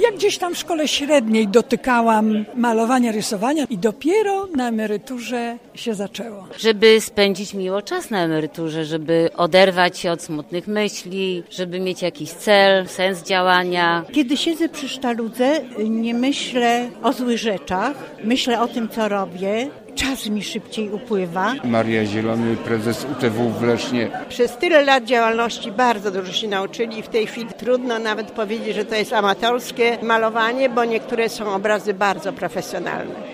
Ja gdzieś tam w szkole średniej dotykałam malowania, rysowania i dopiero na emeryturze się zaczęło. Żeby spędzić miło czas na emeryturze, żeby oderwać się od smutnych myśli, żeby mieć jakiś cel, sens działania. Kiedy siedzę przy sztaludze, nie myślę o złych rzeczach, myślę o tym, co robię. Czas mi szybciej upływa. Maria Zielony, prezes UTW w Lesznie. Przez tyle lat działalności bardzo dużo się nauczyli i w tej chwili trudno nawet powiedzieć, że to jest amatorskie malowanie, bo niektóre są obrazy bardzo profesjonalne.